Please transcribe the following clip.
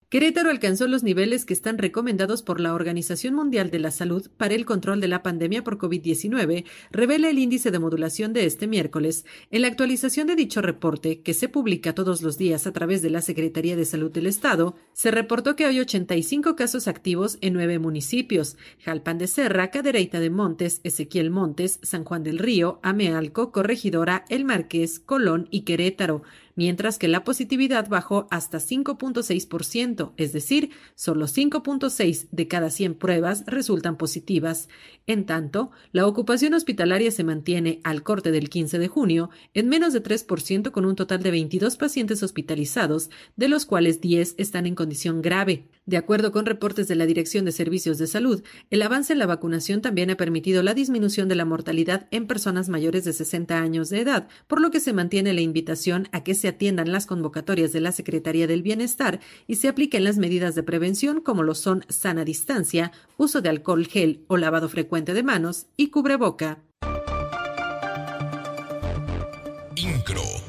Querétaro alcanzó los niveles que están recomendados por la Organización Mundial de la Salud para el control de la pandemia por COVID-19, revela el índice de modulación de este miércoles. En la actualización de dicho reporte, que se publica todos los días a través de la Secretaría de Salud del Estado, se reportó que hay 85 casos activos en 9 municipios: Jalpan de Serra, Cadereyta de Montes, Ezequiel Montes, San Juan del Río, Amealco, Corregidora, El Marqués, Colón y Querétaro, mientras que la positividad bajó hasta 5.6%, es decir, solo 5.6 de cada 100 pruebas resultan positivas. En tanto, la ocupación hospitalaria se mantiene al corte del 15 de junio en menos de 3%, con un total de 22 pacientes hospitalizados, de los cuales 10 están en condición grave. De acuerdo con reportes de la Dirección de Servicios de Salud, el avance en la vacunación también ha permitido la disminución de la mortalidad en personas mayores de 60 años de edad, por lo que se mantiene la invitación a que se atiendan las convocatorias de la Secretaría del Bienestar y se apliquen las medidas de prevención, como lo son sana distancia, uso de alcohol gel o lavado frecuente de manos y cubreboca. Incro.